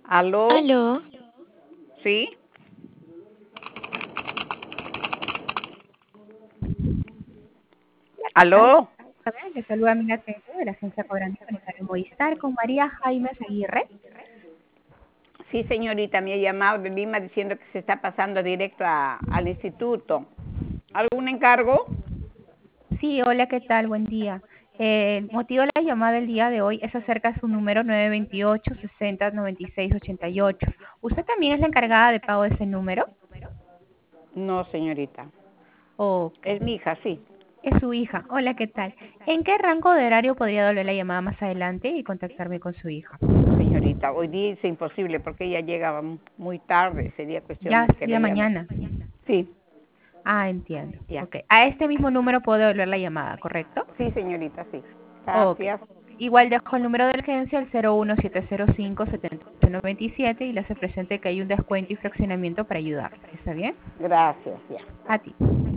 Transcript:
¿Aló? Aló, ¿Sí? Hola, ¿qué tal? ¿Aló? A ver, le saluda Mina Tenco de la Agencia Cobrante Monetario Movistar con María Jaime Aguirre. Sí, señorita, me ha llamado de Lima diciendo que se está pasando directo al instituto. ¿Algún encargo? Sí, hola, ¿qué tal? Buen día. El motivo de la llamada del día de hoy es acerca de su número 928-60-96-88. ¿Usted también es la encargada de pago de ese número? No, señorita. Ok, Es mi hija, sí. es su hija. Hola, ¿qué tal? ¿En qué rango de horario podría darle la llamada más adelante y contactarme con su hija? Señorita, hoy día es imposible porque ella llega muy tarde. Sería cuestión Ya de que sería le llame. mañana. Sí, Ah, entiendo. ya. Ok, a este mismo número puedo devolver la llamada, ¿correcto? Sí, señorita, sí. Ok. Gracias. Igual dejo el número de urgencia al 01705-7897 y le hace presente que hay un descuento y fraccionamiento para ayudarle. ¿Está bien? Gracias, ya. A ti.